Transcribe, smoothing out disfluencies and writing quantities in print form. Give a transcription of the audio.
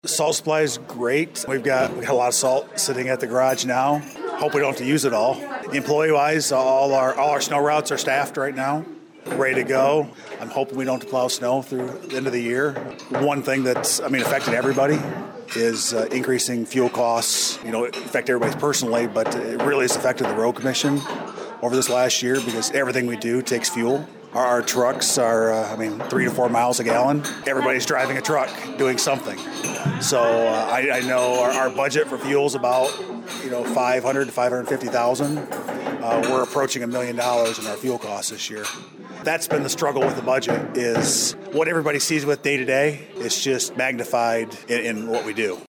The salt supply is great. We got a lot of salt sitting at the garage now. Hope we don't have to use it all. Employee-wise, all our snow routes are staffed right now, ready to go. I'm hoping we don't have to plow snow through the end of the year. One thing that's affecting everybody is increasing fuel costs. It affects everybody personally, but it really has affected the road commission over this last year because everything we do takes fuel. Our trucks are, 3 to 4 miles a gallon. Everybody's driving a truck, doing something. So I know our budget for fuel is about, $500,000 to $550,000. We're approaching $1 million in our fuel costs this year. That's been the struggle with the budget, is what everybody sees with day to day is just magnified in what we do.